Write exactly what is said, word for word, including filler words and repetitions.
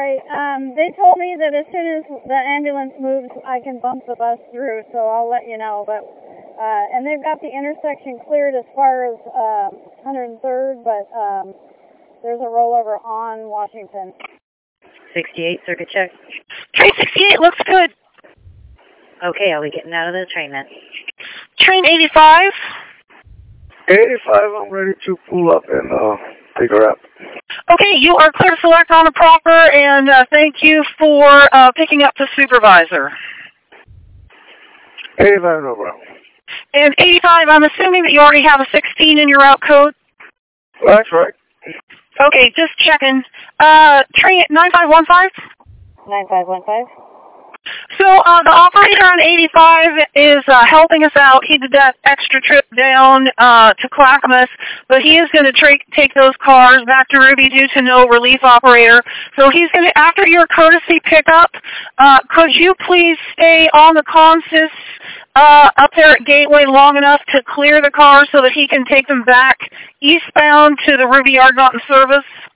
right. Um, they told me that as soon as the ambulance moves, I can bump the bus through, so I'll let you know. But uh, and they've got the intersection cleared as far as uh, one hundred third, but um, there's a rollover on Washington. sixty-eight, circuit check. Train sixty-eight looks good. Okay, I'll be getting out of the train then. Train eighty-five. eighty-five, I'm ready to pull up and uh, take her out. Okay, you are clear to select on the proper, and uh, thank you for uh, picking up the supervisor. eighty-five, no problem. And eighty-five, I'm assuming that you already have a sixteen in your route code? That's right. Okay, just checking. Uh, train nine five one five? nine five one five. So uh, the operator on eighty-five is uh, helping us out. He did that extra trip down uh, to Clackamas, but he is going to tra- take those cars back to Ruby due to no relief operator. So he's going to, after your courtesy pickup, uh, could you please stay on the consist uh, up there at Gateway long enough to clear the cars so that he can take them back eastbound to the Ruby Argonautan service?